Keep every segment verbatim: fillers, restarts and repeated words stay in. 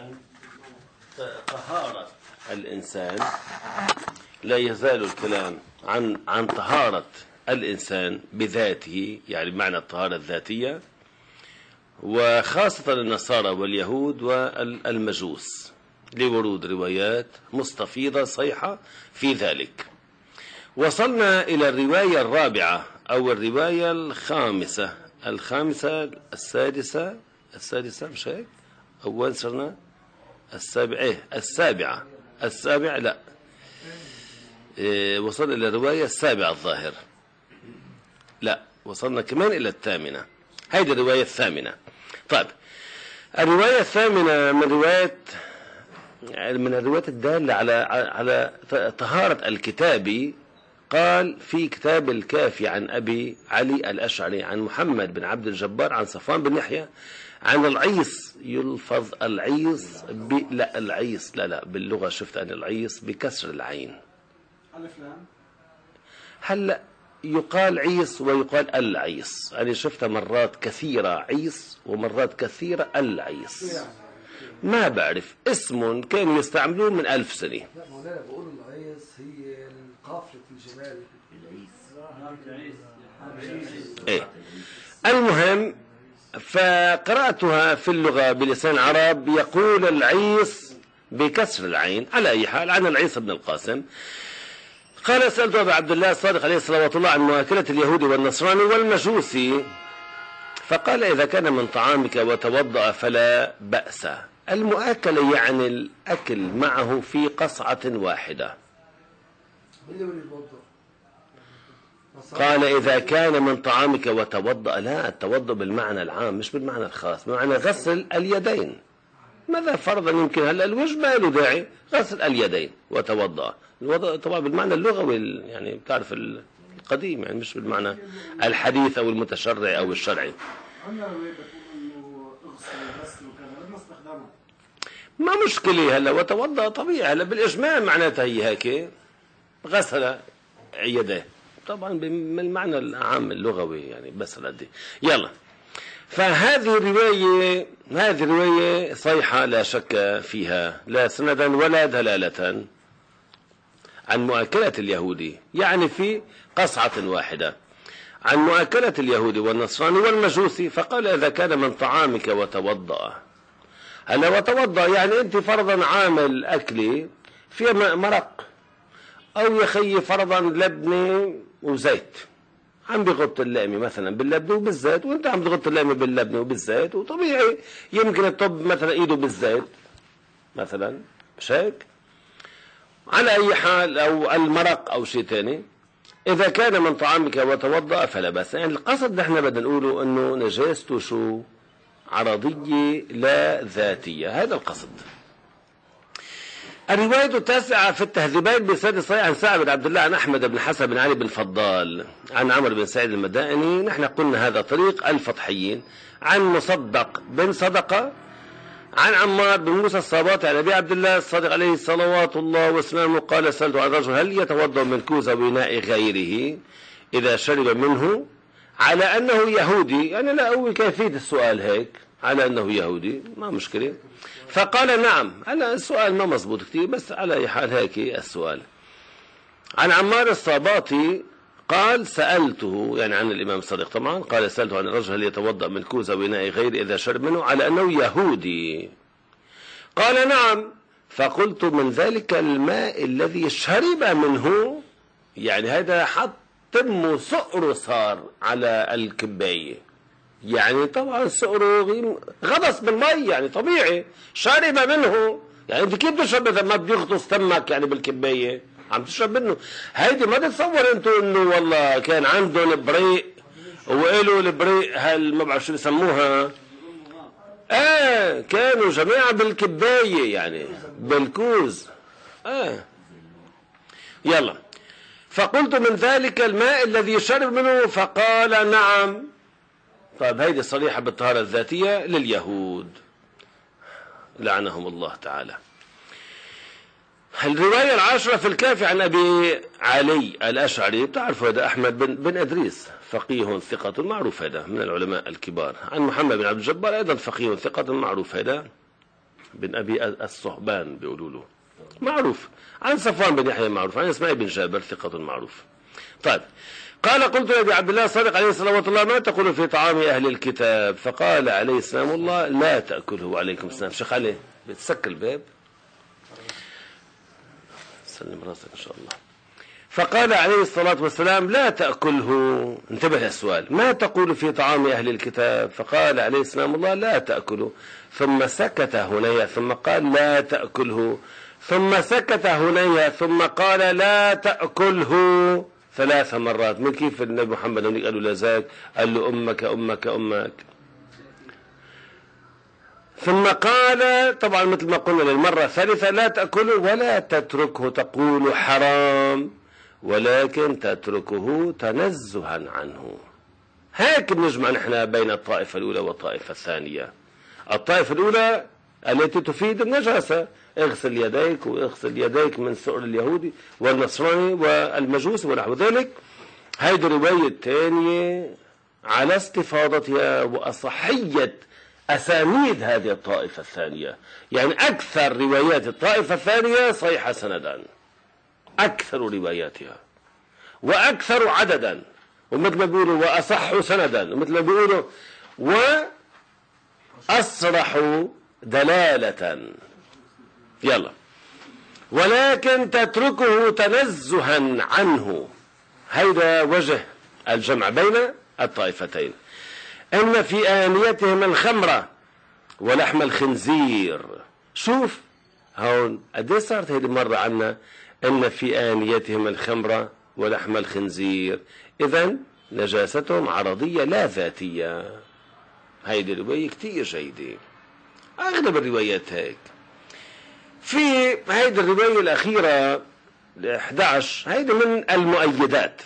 عن طهارة الإنسان، لا يزال الكلام عن عن طهارة الإنسان بذاته، يعني بمعنى الطهارة الذاتية، وخاصة النصارى واليهود والمجوس، لورود روايات مستفيضة صيحة في ذلك. وصلنا إلى الرواية الرابعة أو الرواية الخامسة الخامسة السادسة السادسة مش هيك؟ أول صرنا السابعة إيه السابعة السابعة لا إيه وصل إلى الرواية السابعة الظاهر، لا وصلنا كمان إلى الثامنة، هذه الرواية الثامنة. طيب الرواية الثامنة من رواية من الروايات الدالة على على طهارة الكتاب. قال في كتاب الكافي عن أبي علي الأشعري عن محمد بن عبد الجبار عن صفوان بن يحيى عن العيص، يلفظ العيص ب... لا العيص لا لا باللغة شفت أن العيص بكسر العين. هلا يقال عيص ويقال العيص، أنا شفتها مرات كثيرة عيص ومرات كثيرة العيص، ما بعرف اسم كانوا يستعملوه من ألف سنة. لا مولانا بقول العيص هي قافلة الجمال. ايه المهم، فقرأتها في اللغة بلسان العرب يقول العيص بكسر العين. على أي حال عن العيص بن القاسم قال سألت أبا عبد الله الصادق عليه الصلاة والله عن مؤاكلة اليهود والنصراني والمجوسي، فقال إذا كان من طعامك وتوضأ فلا بأس. المؤاكلة يعني الأكل معه في قصعة واحدة. قال إذا كان من طعامك وتوضأ، لا التوضأ بالمعنى العام مش بالمعنى الخاص، بمعنى غسل اليدين. ماذا فرضا يمكن هلا الوجه ما له داعي، غسل اليدين وتوضأ. الوضوء طبعا بالمعنى اللغوي يعني بتعرف القديم، يعني مش بالمعنى الحديث أو المتشرع أو الشرعي. ما مشكلة هلا وتوضأ طبيعي، هلا بالإجماع معناتها هي هيك غسل يديه طبعا بالمعنى العام اللغوي يعني بس ردي. يلا، فهذه الرواية هذه الرواية صيحة لا شك فيها، لا سندا ولا دلالة، عن مؤاكلة اليهودي يعني في قصعة واحدة، عن مؤاكلة اليهودي والنصراني والمجوسي. فقال إذا كان من طعامك وتوضأ. هلا وتوضأ يعني أنت فرضا عامل أكلي في مرق أو يخي فرضا لبنة وزيت، عم بغط اللقمة مثلا باللبنة وبالزيت، وانت عم تغط اللقمة باللبنة وبالزيت، وطبيعي يمكن الطب مثلا ايده بالزيت مثلا، مش هيك؟ على اي حال او المرق او شيء تاني. اذا كان من طعامك وتوضأ فلا بأس. يعني القصد نحن بدنا نقوله انه نجاسته شو؟ عرضية لا ذاتية، هذا القصد. الرواية التاسعة في التهذيبات بسند صحيح عن سعد بن عبد الله عن أحمد بن حسن بن علي بن فضال عن عمرو بن سعيد المدائني. نحن قلنا هذا طريق الفطحيين. عن مصدق بن صدقة عن عمار بن موسى الصاباتي عن أبي عبد الله الصادق عليه صلوات الله وسلامه قال سألت عن الرجل هل يتوضأ من كوز أو إناء غيره إذا شرب منه، على أنه يهودي. يعني لا أول كيفية السؤال هيك، على أنه يهودي ما مشكلة. فقال نعم. هلا السؤال ما مزبوط كتير بس على أي حال هيك السؤال. عن عمار الصاباتي قال سألته، يعني عن الإمام الصادق طبعا، قال سألته عن الرجل هل يتوضأ من كوز أو إناء غير إذا شرب منه على أنه يهودي. قال نعم. فقلت من ذلك الماء الذي شرب منه، يعني هذا حط تمه سؤره صار على الكباية، يعني طبعا سؤره غطس بالمي، يعني طبيعي شرب منه. يعني انت كيف تشرب اذا ما بيغطس تمك يعني بالكبايه عم تشرب منه؟ هيدي ما تتصور انتوا انه والله كان عندهم بريق وقالوا البريق هل ما بعرف شو بسموها، اه كانوا جماعه بالكبايه يعني بالكوز. اه يلا، فقلت من ذلك الماء الذي شرب منه فقال نعم. طيب هيدي صريحة بالطهارة الذاتية لليهود لعنهم الله تعالى. الرواية العاشرة في الكافي عن أبي علي الأشعري، بتعرفوا هذا أحمد بن, بن أدريس فقيه ثقة معروف، هذا من العلماء الكبار. عن محمد بن عبد الجبار أيضا فقيه ثقة معروف هذا. بن أبي الصهبان بيقولوا له، معروف. عن صفوان بن يحيى معروف. عن إسماعيل بن جابر ثقة معروف. طيب، قال قلت لأبي عبد الله الصادق عليه صلوات الله ما تقول في طعام أهل الكتاب؟ فقال عليه السلام الله لا تأكله. وعليكم السلام. شيخ علي بتسكر الباب، سلم راسك إن شاء الله. فقال عليه الصلاة والسلام لا تأكله. انتبه للسؤال، ما تقول في طعام أهل الكتاب؟ فقال عليه السلام الله لا تأكله. ثم سكت هنيا ثم قال لا تأكله. ثم سكت هنيا ثم قال لا تأكله ثلاث مرات. من كيف النبي محمد قال له لذاك؟ قال له أمك أمك أمك. ثم قال طبعا مثل ما قلنا للمرة الثالثة لا تأكله ولا تتركه تقول حرام، ولكن تتركه تنزها عنه. هيك بنجمع نحن بين الطائفة الأولى والطائفة الثانية. الطائفة الأولى التي تفيد النجاسة، اغسل يديك واغسل يديك من سؤر اليهودي والنصراني والمجوس ونحو ذلك. هيدي رواية ثانية على استفاضتها وأصحية أسانيد هذه الطائفة الثانية. يعني أكثر روايات الطائفة الثانية صحيحة سندا، أكثر رواياتها وأكثر عددا، ومثل ما بيقولوا وأصح سندا، ومثل ما بيقولوا وأصرح دلالة. يلا، ولكن تتركه تنزها عنه. هيدا وجه الجمع بين الطائفتين. إن في آنيتهم الخمرة ولحم الخنزير. شوف هون قد صارت هيدي مرة عنا إن في آنيتهم الخمرة ولحم الخنزير. إذن نجاستهم عرضية لا ذاتية. هيدي الرواية كتير جيدة، أغلب الروايات هيك. في هيدي الرواية الأخيرة إحدى عشر هيدي من المؤيدات.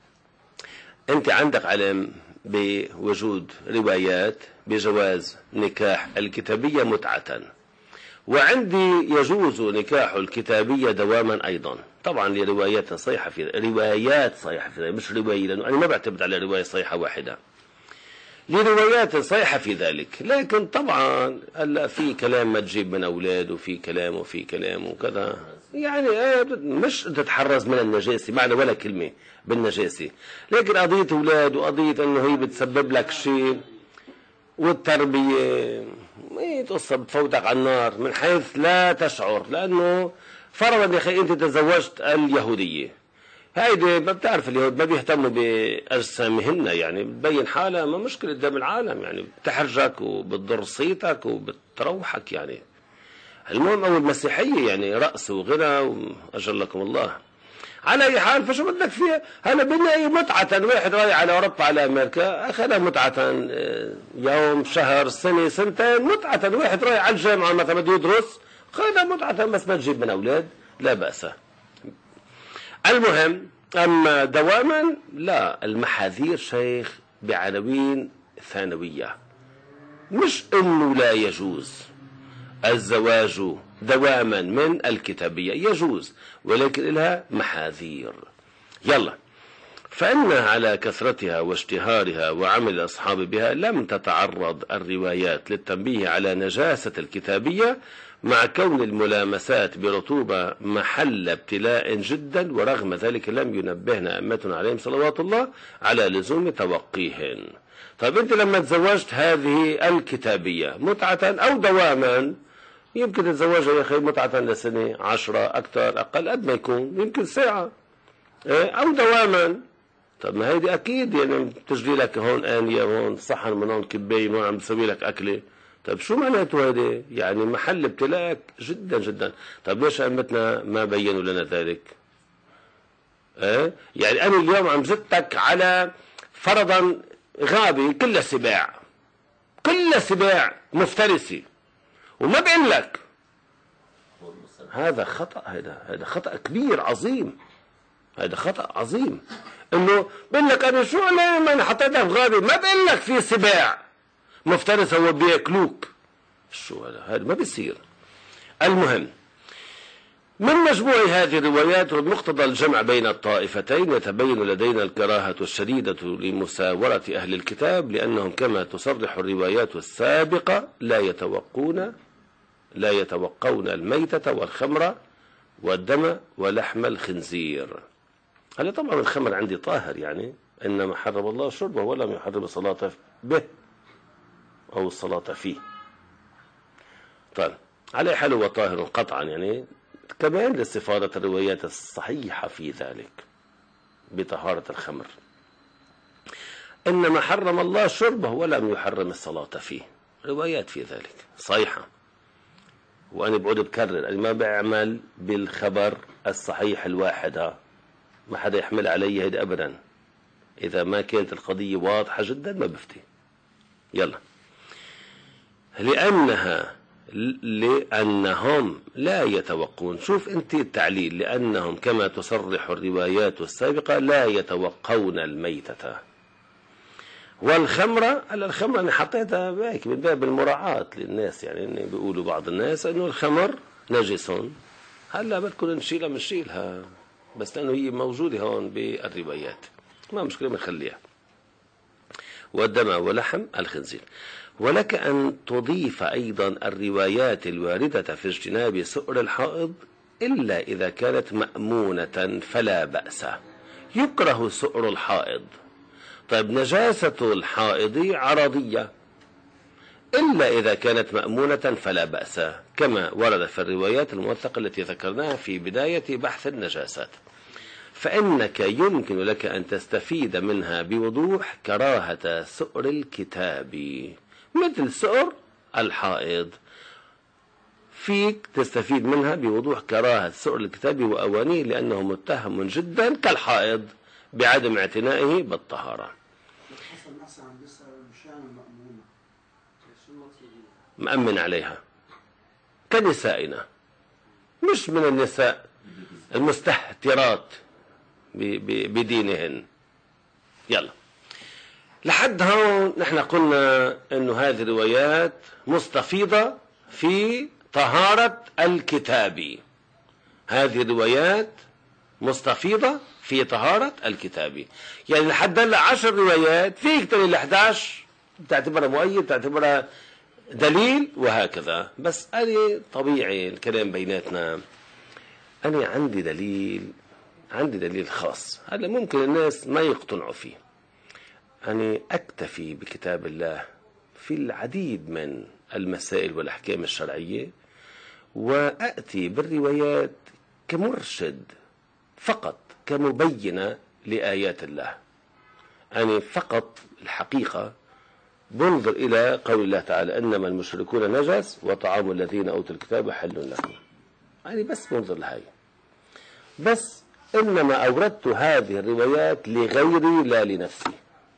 أنت عندك علم بوجود روايات بجواز نكاح الكتابية متعة، وعندي يجوز نكاح الكتابية دواما أيضا. طبعا لروايات صحيحة في روايات صحيحة في مش رواية، لأنه أنا ما بعتمد على رواية صحيحة واحدة، لروايات صحيحة في ذلك. لكن طبعا هلا في كلام ما تجيب من أولاد، وفي كلام وفي كلام وكذا، يعني مش تتحرز من النجاسة معنى ولا كلمة بالنجاسة، لكن قضية أولاد وقضية أنه هي بتسبب لك شيء، والتربية ايه قصة بتفوتك على النار من حيث لا تشعر. لأنه فرضا يا أخي أنت تزوجت اليهودية، هيدي ما بتعرف اليهود ما بيهتموا بأجسامهن، يعني بتبين حالها ما مشكلة قدام العالم، يعني بتحرجك وبتضر صيتك وبتروحك. يعني المهم أو المسيحية يعني رأس وغنى وأجلكم الله. على أي حال فشو بدك فيها؟ هلا بدنا أي متعة. واحد رايح على أوروبا على أمريكا أخذها متعة يوم شهر سنة سنتين متعة. واحد رايح على الجامعة مثلا بده يدرس أخذها متعة، بس ما تجيب من أولاد لا بأس. المهم أما دواما لا، المحاذير شيخ بعناوين ثانوية، مش إنه لا يجوز الزواج دواما من الكتابية، يجوز ولكن لها محاذير. يلا، فإنها على كثرتها واشتهارها وعمل الأصحاب بها لم تتعرض الروايات للتنبيه على نجاسة الكتابية، مع كون الملامسات برطوبة محل ابتلاء جدا، ورغم ذلك لم ينبهنا أئمتنا عليهم صلوات الله على لزوم توقيهن. طيب أنت لما تزوجت هذه الكتابية متعة أو دواما، يمكن تتزوجها يا أخي متعة لسنة عشرة أكثر أقل قد ما يكون، يمكن ساعة أو دواما. طب ما هيدي أكيد يعني تجري لك هون آنية وهون صحن من هون كباية وهون عم تسوي لك أكلة. طب شو معناته هيدي؟ يعني محل ابتلاءك جدا جدا. طب ليش أئمتنا ما بينوا لنا ذلك؟ أه؟ يعني أنا اليوم عم زدتك على فرضا غابة كلها سباع، كلها سباع مفترسة، وما بقول لك هذا خطأ. هذا هذا خطأ كبير عظيم، هذا خطأ عظيم. انه بقول لك انا شو انا ما حطيتها في غابة، ما بقول لك في سباع مفترسة وبياكلوك. شو هذا؟ هذا ما بيصير. المهم من مجموع هذه الروايات وبمقتضى الجمع بين الطائفتين يتبين لدينا الكراهة الشديدة لمساورة أهل الكتاب، لأنهم كما تصرح الروايات السابقة لا يتوقون لا يتوقون الميتة والخمر والدم ولحم الخنزير. هلا طبعا الخمر عندي طاهر، يعني إنما حرم الله شربه ولم يحرم الصلاة به أو الصلاة فيه. طيب على حال هو طاهر قطعا، يعني كمان لاستفادة الروايات الصحيحة في ذلك بطهارة الخمر. إنما حرم الله شربه ولم يحرم الصلاة فيه، روايات في ذلك صحيحة. وأنا بقعد بكرر، أنا ما بعمل بالخبر الصحيح الواحد، ها ما حدا يحمل علي هيدا أبدا. إذا ما كانت القضية واضحة جدا ما بفتي. يلا. لأنها لأنهم لا يتوقون، شوف أنت التعليل، لأنهم كما تصرح الروايات السابقة لا يتوقون الميتة والخمرة. هلا الخمرة أنا حطيتها هيك من باب المراعاة للناس، يعني إن بيقولوا بعض الناس إنه الخمر نجس، هلا بدكم نشيلها بنشيلها، بس لأنه هي موجودة هون بالروايات ما مشكلة بنخليها. والدم ولحم الخنزير. ولك أن تضيف أيضا الروايات الواردة في اجتناب سؤر الحائض إلا إذا كانت مأمونة فلا بأس. يكره سؤر الحائض. طيب نجاسة الحائض عرضية إلا إذا كانت مأمونة فلا بأس، كما ورد في الروايات الموثقة التي ذكرناها في بداية بحث النجاسات. فإنك يمكن لك أن تستفيد منها بوضوح كراهة سؤر الكتاب، مثل سؤر الحائض فيك تستفيد منها بوضوح كراهة سؤر الكتاب وأوانيه، لأنه متهم جدا كالحائض بعدم اعتنائه بالطهارة. مأمن عليها كنسائنا، مش من النساء المستهترات بدينهن. يلا لحد هون نحن قلنا انه هذه الروايات مستفيضة في طهارة الكتاب. هذه الروايات مستفيضة في طهارة الكتاب، يعني لحد هلا عشر روايات، فيك تاني الأحد عشر بتعتبرها مؤيد، بتعتبرها دليل وهكذا. بس أنا طبيعي الكلام بيناتنا، أنا عندي دليل، عندي دليل خاص. هلا ممكن الناس ما يقتنعوا فيه. أنا أكتفي بكتاب الله في العديد من المسائل والأحكام الشرعية، وأأتي بالروايات كمرشد فقط، كمبينة لآيات الله. أنا فقط الحقيقة بنظر إلى قول الله تعالى إنما المشركون نجس وطعام الذين أوتوا الكتاب حل لكم. أنا بس بنظر لهاي بس، إنما أوردت هذه الروايات لغيري لا لنفسي.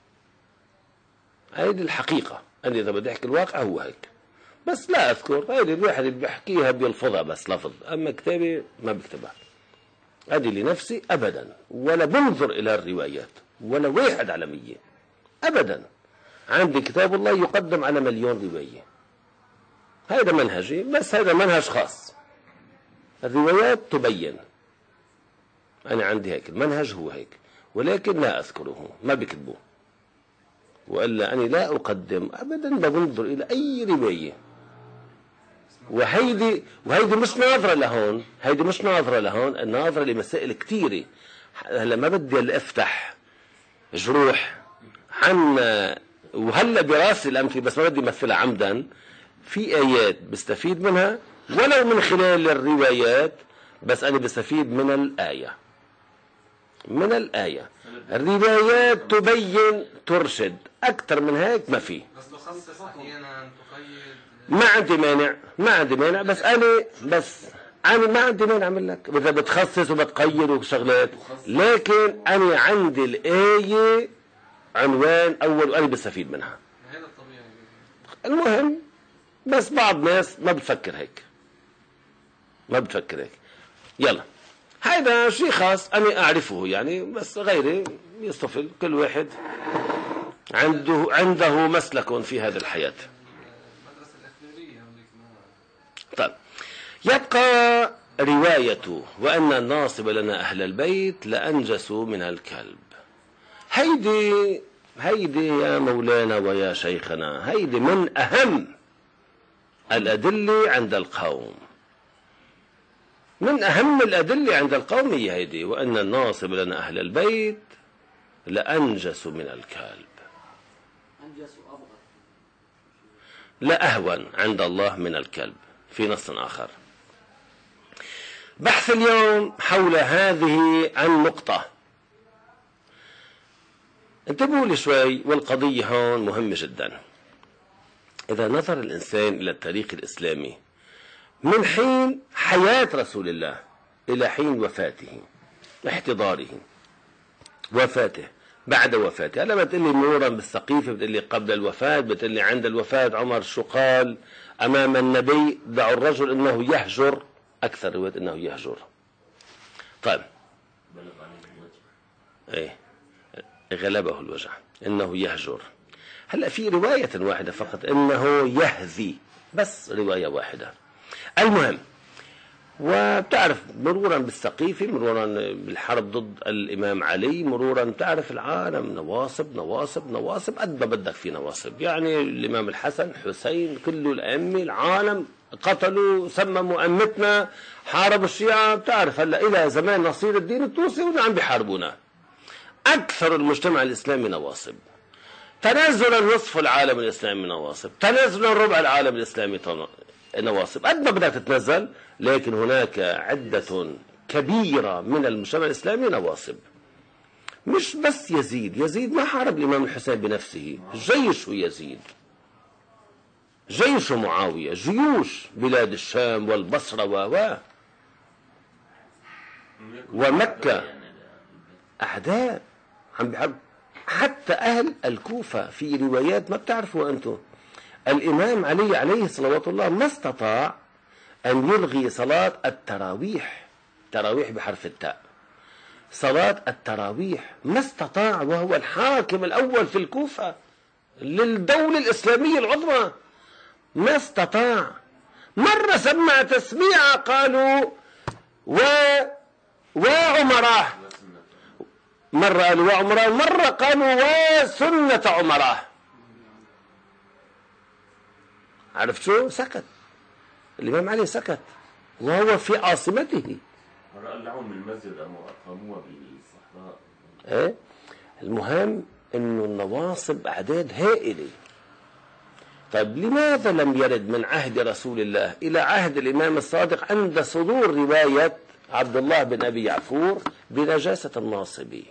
هذه الحقيقة. أنا إذا بدي أحكي الواقع هو هيك، بس لا أذكر. هذه الواحد اللي بيحكيها بيلفظها بس لفظ، أما كتابي ما بكتبها. هذه لنفسي أبدا، ولا بنظر إلى الروايات ولا واحد على مية أبدا. عندي كتاب الله يقدم على مليون رواية، هذا منهجي، بس هذا منهج خاص. الروايات تبين، أنا عندي هيك المنهج هو هيك، ولكن لا أذكره، ما بكتبه. وإلا أنا لا أقدم أبدا، لا بنظر إلى أي رواية. وهيدي وهيدي مش ناظرة لهون، هيدي مش ناظرة لهون، الناظرة لمسائل كتيرة. هلا ما بدي أفتح جروح عن، وهلا براسي الأمثلة بس ما بدي أمثلها عمدا. في آيات بستفيد منها ولو من خلال الروايات، بس أنا بستفيد من الآية، من الآية. الروايات تبين ترشد، أكثر من هيك ما في. ما عندي مانع، ما عندي مانع، بس أنا بس أنا ما عندي مانع أعمل لك إذا بتخصص وبتقيد وشغلات، لكن أنا عندي الآية عنوان أول وأنا بستفيد منها. المهم بس بعض الناس ما بتفكر هيك، ما بتفكر هيك. يلا هذا شيء خاص أنا أعرفه يعني، بس غيري يصطفل، كل واحد عنده عنده مسلك في هذه الحياة. طيب يبقى رواية وأن الناصب لنا أهل البيت لأنجسوا من الكلب. هيدي هيدي يا مولانا ويا شيخنا، هيدي من أهم الأدلة عند القوم. من أهم الأدلة عند القوم هي هيدي: وأن الناصب لنا أهل البيت لأنجس من الكلب. لا أهون عند الله من الكلب في نص آخر. بحث اليوم حول هذه النقطة. انتبهوا لي شوي، والقضية هون مهمة جدا. إذا نظر الإنسان إلى التاريخ الإسلامي من حين حياة رسول الله إلى حين وفاته، احتضاره، وفاته، بعد وفاته. هلا بتقول لي مرورا بالسقيفة، بتقول لي قبل الوفاة، بتقول لي عند الوفاة عمر شو قال أمام النبي؟ دعوا الرجل إنه يهجر، أكثر رواية إنه يهجر. طيب إيه غلبه الوجع إنه يهجر. هلا في رواية واحدة فقط إنه يهذي، بس رواية واحدة. المهم، وبتعرف مرورا بالسقيفة، مرورا بالحرب ضد الإمام علي، مرورا بتعرف العالم نواصب نواصب نواصب قد ما بدك في نواصب. يعني الإمام الحسن، حسين، كله الأئمة، العالم قتلوا، سمموا أمتنا، حاربوا الشيعة. بتعرف هلا إلى زمان نصير الدين الطوسي وعم بيحاربونا. أكثر المجتمع الإسلامي نواصب، تنازلا نصف العالم الإسلامي نواصب، تنازلا ربع العالم الإسلامي نواصب، قد ما بدك تتنزل. لكن هناك عدة كبيرة من المجتمع الإسلامي نواصب. مش بس يزيد، يزيد ما حارب الإمام الحسين بنفسه، جيش يزيد، جيش معاوية، جيوش بلاد الشام والبصرة و ومكة، أعداء عم بحرب. حتى أهل الكوفة في روايات ما بتعرفوا أنتم، الإمام علي عليه صلوات الله ما استطاع أن يلغي صلاة التراويح، تراويح بحرف التاء، صلاة التراويح ما استطاع، وهو الحاكم الأول في الكوفة للدولة الإسلامية العظمى، ما استطاع. مرة سمع تسميع قالوا و وعمره، مرة قالوا وعمره، مرة قالوا وسنة عمره. عرفت شو؟ سكت الإمام علي، سكت وهو في عاصمته. قلعوا من المسجد أقاموها بالصحراء. إيه؟ المهم إنه النواصب أعداد هائلة. طيب لماذا لم يرد من عهد رسول الله إلى عهد الإمام الصادق عند صدور رواية عبد الله بن أبي يعفور بنجاسة الناصبي؟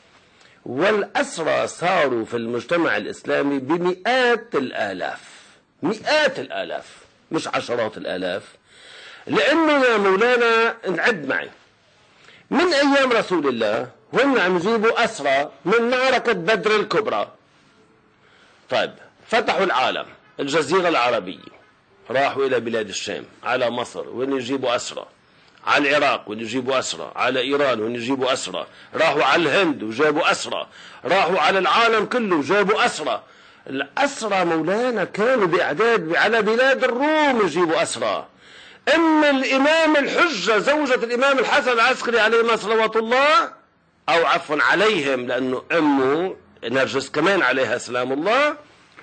والأسرى صاروا في المجتمع الإسلامي بمئات الآلاف، مئات الآلاف مش عشرات الآلاف. لأنه يا مولانا نعد معي من أيام رسول الله هم عم يجيبوا أسرى من معركة بدر الكبرى. طيب فتحوا العالم، الجزيرة العربية، راحوا إلى بلاد الشام، على مصر وين يجيبوا أسرى، على العراق وين يجيبوا أسرى، على إيران وين يجيبوا أسرى، راحوا على الهند وجابوا أسرى، راحوا على العالم كله وجابوا أسرى. الأسرى مولانا كانوا بأعداد، على بلاد الروم يجيبوا أسرى. أم الإمام الحجة زوجة الإمام الحسن العسكري عليه صلوات الله، أو عفوا عليهم لأنه أمه نرجس كمان عليها سلام الله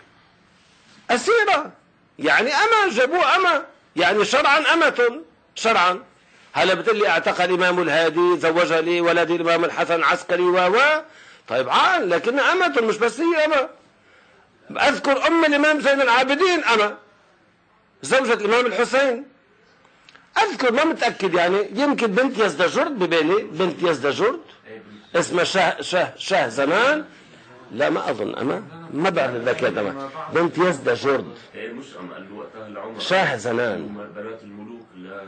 أسيرة، يعني أما جابوه أما، يعني شرعا أمة شرعا. هلا بتقول لي اعتقل الإمام الهادي زوجها لي ولد الإمام الحسن العسكري و طيب عال، لكن أمة مش بس هي أما. أذكر أم الإمام زين العابدين أما، زوجة الإمام الحسين. أذكر ما متأكد، يعني يمكن بنت يزدجرد ببالي، بنت يزدجرد اسمها شه شه شه زمان، لا ما أظن أما، ما بعرف ذاك أما، بنت يزدجرد مش أما اللي وقتها العمر شه زنان، بنات الملوك لا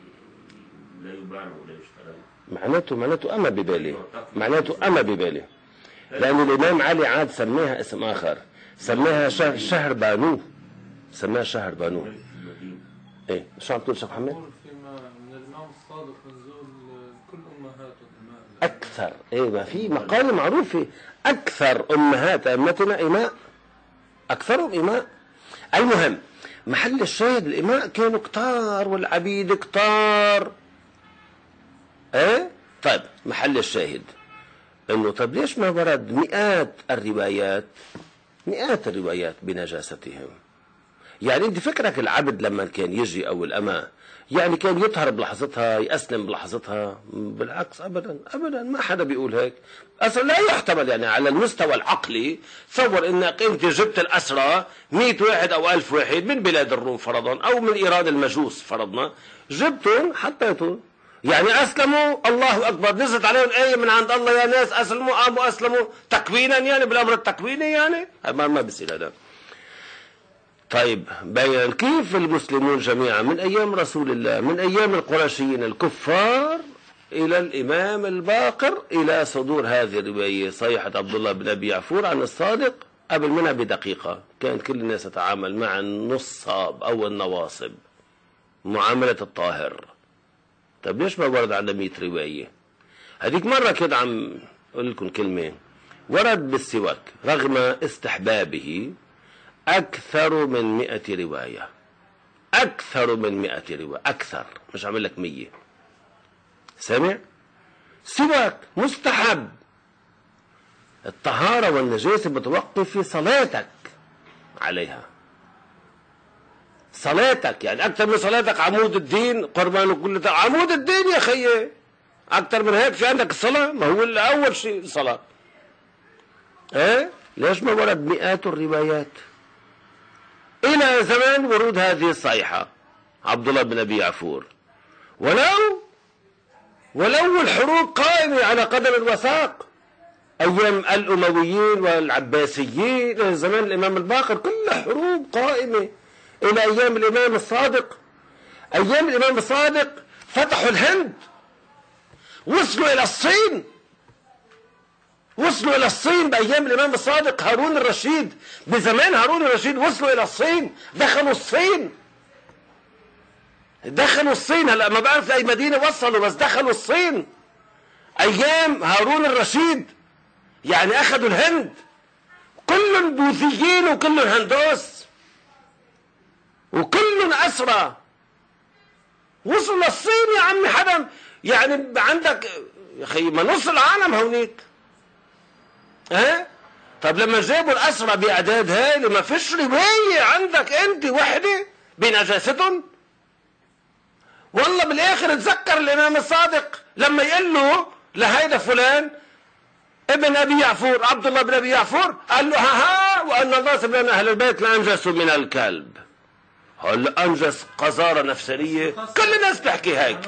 لا يباعوا ولا يشترون. معناته معناته أما ببالي، معناته أما ببالي، لأن الإمام علي عاد سميها اسم آخر، سميها شهر, شهر بانو، سماها شهر بانو. ايه شو عم تقول شيخ محمد؟ فيما من الإمام الصادق نزول كل أمهات الإماء أكثر، ايه ما في مقالة معروفة، أكثر أمهات أمتنا إماء، أكثرهم إماء. المهم محل الشاهد الإماء كانوا كتار والعبيد كتار. ايه طيب محل الشاهد انه طيب ليش ما ورد مئات الروايات، مئات الروايات بنجاستهم؟ يعني انت فكرك العبد لما كان يجي او الأمة يعني كان يطهر بلحظتها يأسلم بلحظتها؟ بالعكس ابدا ابدا، ما حدا بيقول هيك اصلا، لا يحتمل. يعني على المستوى العقلي تصور انك انت جبت الاسرى مئة واحد او ألف واحد من بلاد الروم فرضا او من ايران المجوس فرضنا، جبتهم حطيتهم يعني اسلموا، الله اكبر، نزلت عليهم ايه من عند الله يا ناس اسلموا، قاموا اسلموا تكوينا يعني بالامر التكويني، يعني ما ما بصير هذا. طيب بيان كيف المسلمون جميعا من ايام رسول الله، من ايام القرشيين الكفار الى الامام الباقر، الى صدور هذه الروايه صيحه عبد الله بن ابي يعفور عن الصادق، قبل منها بدقيقه كانت كل الناس تتعامل مع النصاب او النواصب معامله الطاهر. طيب ليش ما ورد على مئة روايه؟ هذيك مره كده عم اقول لكم كلمه، ورد بالسواك رغم استحبابه أكثر من مئة رواية، أكثر من مئة رواية، أكثر، مش عامل لك مية. سامع؟ سواك مستحب. الطهارة والنجاسة بتوقف في صلاتك عليها، صلاتك يعني أكثر من صلاتك عمود الدين، قربان كل عمود الدين يا خيي، أكثر من هيك في عندك الصلاة؟ ما هو أول شيء الصلاة. إيه؟ ليش ما ورد مئات الروايات؟ إلى زمان ورود هذه الصيحة عبد الله بن أبي يعفور، ولو ولو الحروب قائمة على قدم الوثاق أيام الأمويين والعباسيين إلى زمان الإمام الباقر، كل حروب قائمة إلى أيام الإمام الصادق. أيام الإمام الصادق فتحوا الهند، وصلوا إلى الصين، وصلوا إلى الصين بأيام الإمام الصادق هارون الرشيد، بزمان هارون الرشيد وصلوا إلى الصين، دخلوا الصين، دخلوا الصين. هلا ما بعرف أي مدينة وصلوا، بس دخلوا الصين أيام هارون الرشيد، يعني أخذوا الهند، كلهم بوذيين وكلهم هندوس وكلهم أسرى، وصلوا للصين يا عمي. حدا يعني عندك يا أخي ما نص العالم هونيك. ها؟ طب لما جابوا الأسرى بأعداد هاي ما فيش رواية عندك أنت وحدة بنجاستهم؟ والله بالآخر تذكر الإمام الصادق لما يقول له لهيدا فلان ابن أبي يعفور، عبد الله بن أبي يعفور، قال له ها ها وأن الله سبحانه أهل البيت لأنجسوا من الكلب. هلا أنجس قذارة نفسانية، كل الناس تحكي هيك.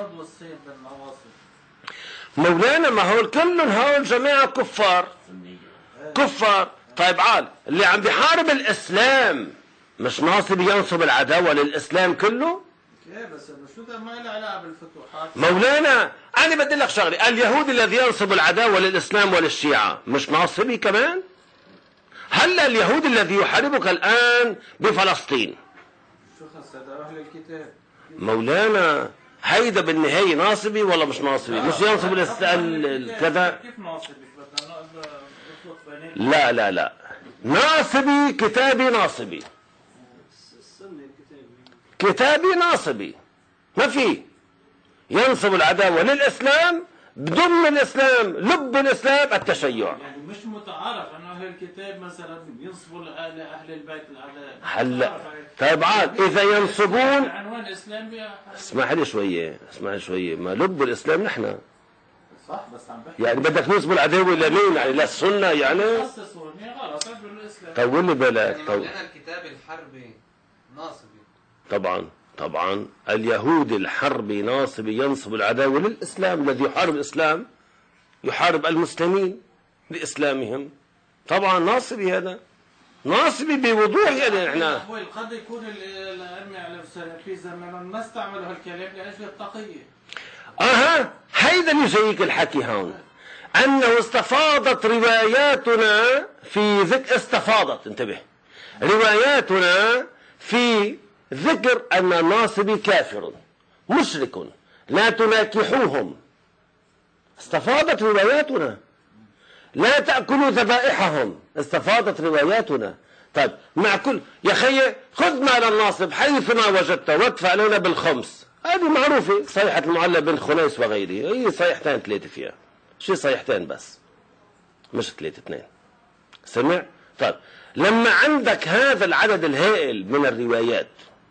مولانا ما هول كلهم هول جماعة كفار كفار. طيب عال اللي عم بيحارب الإسلام مش ناصب ينصب العداوة للإسلام كله؟ ايه بس شو ده ما له علاقة بالفتوحات. مولانا أنا بدي لك شغلة، اليهود الذي ينصب العداوة للإسلام وللشيعة مش ناصبي كمان؟ هلا اليهود الذي يحاربك الآن بفلسطين شو خص هذا أهل الكتاب؟ مولانا هيدا بالنهاية ناصبي ولا مش ناصبي؟ مش ينصب كذا؟ كيف ناصبي؟ لا لا لا، ناصبي كتابي ناصبي، كتابي ناصبي، ما في ينصب العداوة للإسلام، بضم الإسلام لب الإسلام التشيع. يعني مش متعارف أن أهل الكتاب مثلا ينصبوا لأهل أهل البيت العداوة. هلا طيب عاد إذا ينصبون عنوان إسلامي. اسمح لي شوية، اسمح لي شوية، ما لب الإسلام نحن صح، بس عم بحكي يعني بدك نصب العداوة لمين؟ يعني للسنة يعني؟ خصصوني غلط الإسلام. طول لي بالك. يعني الكتاب الحربي ناصبي طبعا طبعا اليهود الحربي ناصبي ينصب العداوة للإسلام، الذي يحارب الإسلام يحارب المسلمين لإسلامهم، طبعا ناصبي، هذا ناصبي بوضوح. يعني احنا قد يكون الأئمة على في زمانهم ما استعملوا هالكلام لأجل التقية. اها هيدا اللي جايك الحكي هون، انه استفاضت رواياتنا في ذكر، استفاضت انتبه رواياتنا في ذكر ان الناصبي كافر مشرك لا تناكحوهم. استفاضت رواياتنا. لا تأكلوا ذبائحهم. استفاضت رواياتنا. طيب مع كل يا خي خذ مال الناصب حيثما وجدته وادفع لنا بالخمس، هذه معروفة، صيحة المعلى بن خنيس وغيره، هي صيحتين ثلاثة فيها، شي صيحتين بس مش ثلاثة اثنين. سمع؟ طيب لما عندك هذا العدد الهائل من الروايات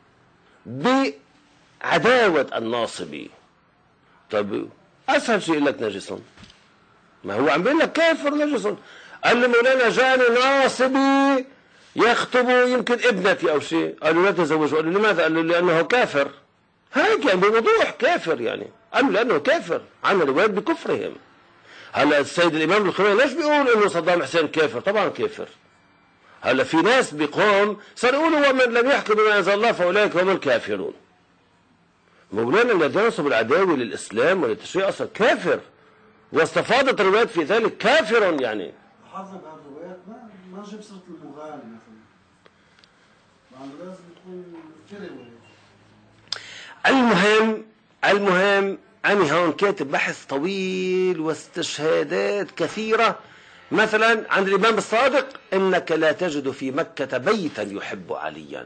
بعداوة الناصبي، طب أسهل شيء لك نجس، ما هو عم بيقول لك كافر نجس. قال له مولانا جاني ناصبي يخطب يمكن ابنتي أو شيء، قالوا لا تزوجه. قال له لماذا؟ قال له لأنه كافر. هيك يعني بوضوح كافر يعني، قال له لأنه كافر، عمل روايات بكفرهم. هلا السيد الإمام الخميني ليش بيقول إنه صدام حسين كافر؟ طبعا كافر. هلا في ناس بقوم صار يقولوا ومن لم يحكم بما أنزل الله فأولئك هم الكافرون. مولانا الذي ينصب العداوة للإسلام وللتشريع أصلا كافر، واستفاضت الروايات في ذلك كافر يعني. حافظ على الروايات ما ما جاب سيرة المغالي مثلا، مع لازم يكون في روايات. المهم المهم أنا هون كاتب بحث طويل واستشهادات كثيرة. مثلا عند الإمام الصادق إنك لا تجد في مكة بيتا يحب عليا.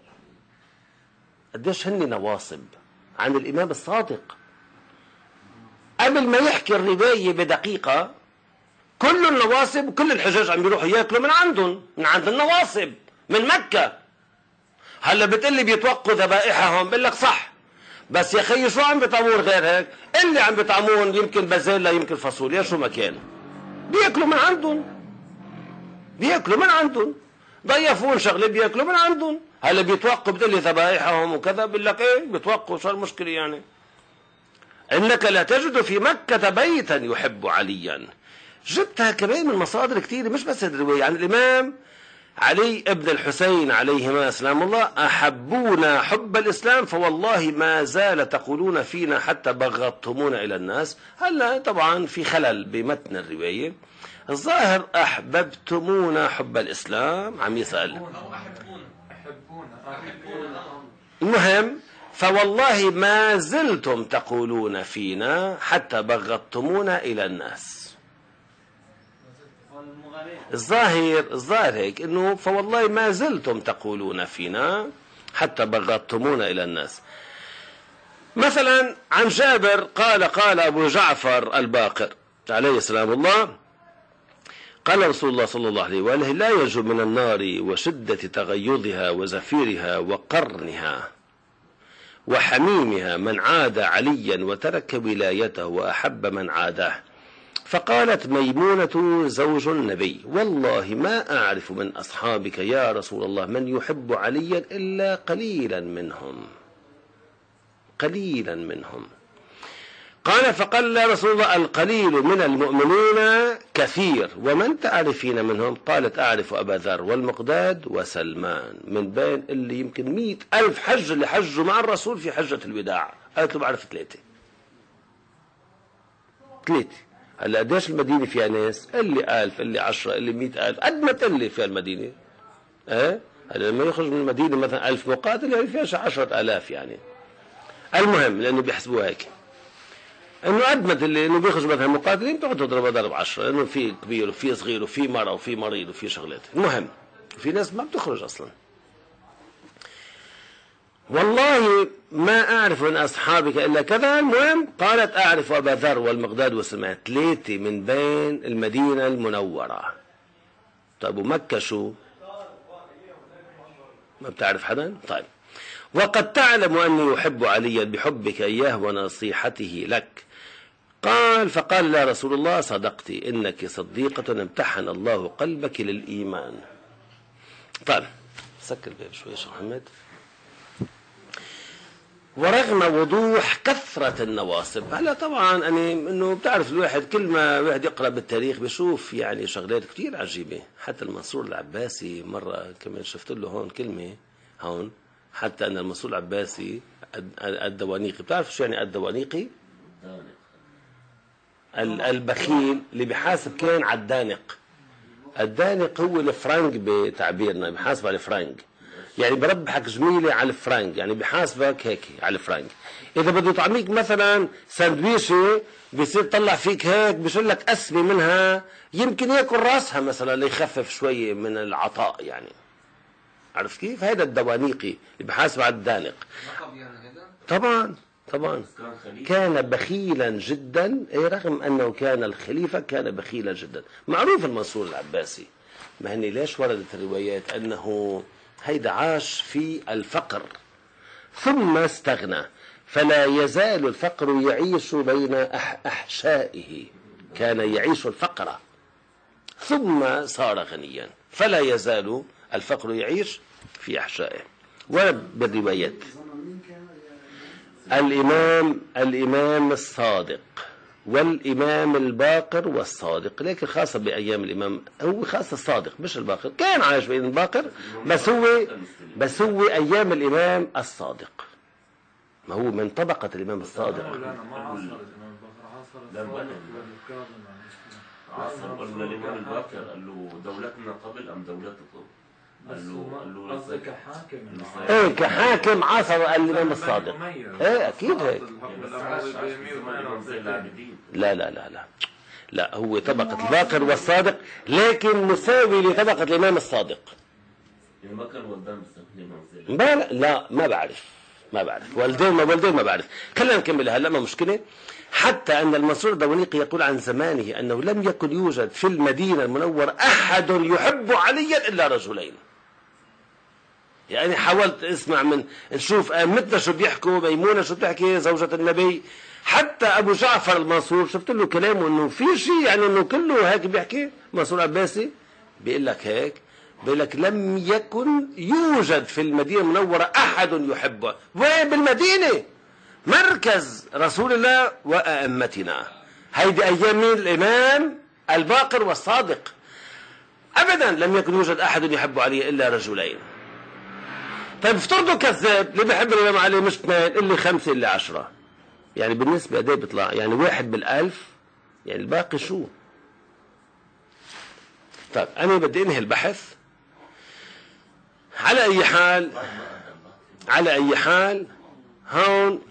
قديش هن نواصب عن الإمام الصادق. قبل ما يحكي الرواية بدقيقة كل النواصب وكل الحجاج عم بيروحوا ياكلوا من عندهم، من عند النواصب من مكة. هلا بتقلي بيتوقوا ذبائحهم، بقول لك صح، بس يا خيي شو عم بيطعمون غير هيك؟ اللي عم بيطعمون يمكن بازيلا يمكن فاصوليا شو ما كان، بياكلوا من عندهم، بياكلوا من عندهم، ضيفون شغله بياكلوا من عندهم. هلا بيتوقوا بتقلي ذبائحهم وكذا، بقول لك ايه بيتوقوا، شو المشكله يعني؟ انك لا تجد في مكة بيتا يحب عليا. جبتها كمان من مصادر كثيره، مش بس الروايه عن الامام علي ابن الحسين عليهما سلام الله: أحبونا حب الإسلام فوالله ما زال تقولون فينا حتى بغضتمونا إلى الناس. هلا طبعا في خلل بمتن الرواية، الظاهر أحببتمونا حب الإسلام، عم يسأل. المهم فوالله ما زلتم تقولون فينا حتى بغضتمونا إلى الناس. الظاهر الظاهر هيك انه فوالله ما زلتم تقولون فينا حتى بغضتمونا الى الناس. مثلا عن جابر قال قال ابو جعفر الباقر عليه سلام الله: قال رسول الله صلى الله عليه وآله: لا ينجو من النار وشدة تغيظها وزفيرها وقرنها وحميمها من عاد عليا وترك ولايته وأحب من عاداه. فقالت ميمونة زوج النبي: والله ما أعرف من أصحابك يا رسول الله من يحب عليا إلا قليلا منهم، قليلا منهم. قال فقال يا رسول الله: القليل من المؤمنين كثير، ومن تعرفين منهم؟ قالت: أعرف أبا ذر والمقداد وسلمان، من بين اللي يمكن مئة ألف حج اللي حجوا مع الرسول في حجة الوداع. قالت له: بعرف ثلاثة ثلاثة. هلا قديش المدينة فيها ناس؟ اللي ألف، اللي عشرة، اللي مئة ألف، قد ما تقلي فيها المدينة. اه هلا لما يخرج من المدينة مثلا ألف مقاتل يعني فيها عشرة آلاف يعني. المهم لأنه بيحسبوها هيك، إنه قد ما اللي إنه بيخرج مثلا مقاتلين بتقعد تضرب ضرب عشرة، لأنه في كبير وفي صغير وفي مرة وفي مريض وفي شغلات. المهم في ناس ما بتخرج أصلا. والله ما أعرف من أصحابك إلا كذا. المهم قالت: أعرف أبا ذر والمقداد وسلمان، ثلاثة من بين المدينة المنورة. طيب ومكة شو؟ ما بتعرف حدا؟ طيب. وقد تعلم أني أحب عليا بحبك إياه ونصيحته لك. قال فقال لا رسول الله: صدقت، إنك صديقة امتحن الله قلبك للإيمان. طيب سكر الباب شوي يا شيخ محمد. ورغم وضوح كثرة النواصب، هلا طبعا أنا إنه بتعرف الواحد كل ما واحد يقرأ بالتاريخ بيشوف يعني شغلات كتير عجيبة. حتى المنصور العباسي مرة كمان شفت له هون كلمة هون، حتى أن المنصور العباسي الدوانيقي، بتعرف شو يعني الدوانيقي؟ البخيل اللي بيحاسب كان على الدانق. الدانق هو الفرنك بتعبيرنا، بيحاسب على الفرنك، يعني بربحك جميلة على الفرنك، يعني بحاسبك هيك على الفرنك. إذا بده يطعميك مثلا سندويشة بيصير طلع فيك هيك بيشيل لك قسمة منها، يمكن ياكل راسها مثلا ليخفف شوية من العطاء يعني. عرفت كيف؟ هذا الدوانيقي اللي بحاسب على الدانق. طبعا طبعا كان بخيلا جدا، رغم أنه كان الخليفة كان بخيلا جدا. معروف المنصور العباسي ما هني ليش وردت الروايات أنه هيدا عاش في الفقر ثم استغنى، فلا يزال الفقر يعيش بين أحشائه، كان يعيش الفقر ثم صار غنيا، فلا يزال الفقر يعيش في أحشائه. ورد بالروايات الإمام الإمام الصادق والإمام الباقر والصادق، لكن خاصة بأيام الإمام، هو خاصة الصادق مش الباقر، كان عايش بين الباقر بس هو بس هو أيام الإمام الصادق، ما هو من طبقة الإمام الصادق. عصر قلنا الإمام الباقر قال له دولتنا قبل أم دولتكم؟ قال له قال له قصدك كحاكم. ايه كحاكم عصر الإمام الصادق. ايه أكيد هيك. لا لا لا لا لا هو طبقة الباقر والصادق لكن مساوي لطبقة الإمام الصادق. الباقر والدم ما لا ما بعرف ما بعرف والدين ما والدين ما بعرف. خلينا نكمل هلا ما مشكلة. حتى أن المنصور الدونيقي يقول عن زمانه أنه لم يكن يوجد في المدينة المنورة أحد يحب عليا إلا رجلين. يعني حاولت اسمع من نشوف أئمتنا شو بيحكوا، ميمونة شو بتحكي زوجة النبي، حتى أبو جعفر المنصور شفت له كلامه أنه في شيء يعني أنه كله هيك بيحكي. منصور عباسي بيقول لك هيك، بيقول لك لم يكن يوجد في المدينة المنورة أحد يحبه. وين بالمدينة؟ مركز رسول الله وأئمتنا. هيدي أيام مين؟ الإمام الباقر والصادق. أبدا لم يكن يوجد أحد يحب علي إلا رجلين. طيب افترضوا كذاب اللي بيحب الإمام علي مش اثنين، اللي خمسة اللي عشرة، يعني بالنسبة قد ايه بيطلع؟ يعني واحد بالألف، يعني الباقي شو؟ طيب أنا بدي أنهي البحث. على أي حال على أي حال هون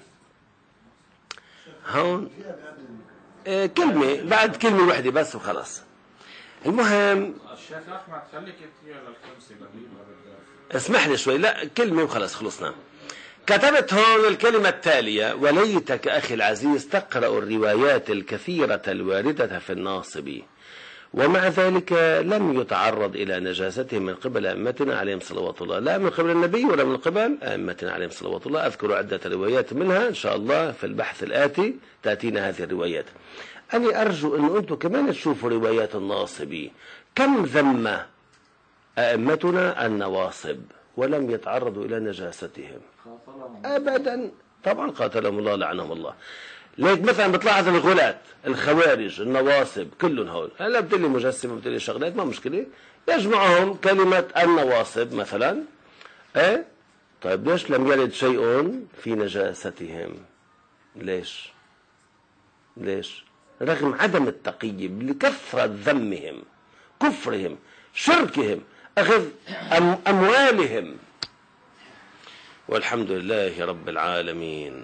هون آه كلمة بعد كلمة واحدة بس وخلاص. المهم الشيخ أحمد خليك تجي على الخمسة اسمح لي شوي، لا كلمة وخلاص خلصنا. كتبت هون الكلمة التالية: وليتك أخي العزيز تقرأ الروايات الكثيرة الواردة في الناصب، ومع ذلك لم يتعرض إلى نجاسته من قبل أئمتنا عليهم صلوات الله، لا من قبل النبي ولا من قبل أئمتنا عليهم صلوات الله. أذكر عدة روايات منها إن شاء الله في البحث الآتي تأتينا هذه الروايات. أنا أرجو أن أنتم كمان تشوفوا روايات الناصبي، كم ذم أئمتنا النواصب ولم يتعرضوا إلى نجاستهم أبدا. طبعا قاتلهم الله لعنهم الله. ليك مثلا بتلاحظ الغلاة الخوارج النواصب كلهم هول، هلا بتقلي مجسمة بتقلي شغلات ما مشكلة، يجمعهم كلمة النواصب مثلا. ايه طيب ليش لم يرد شيء في نجاستهم؟ ليش ليش رغم عدم التقية لكثرة ذمهم كفرهم شركهم أخذ أموالهم. والحمد لله رب العالمين.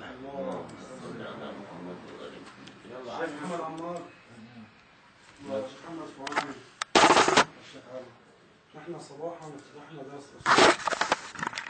الشيخ محمد عمار والشيخ محمد فؤاد، نحن صباحا فتحنا درس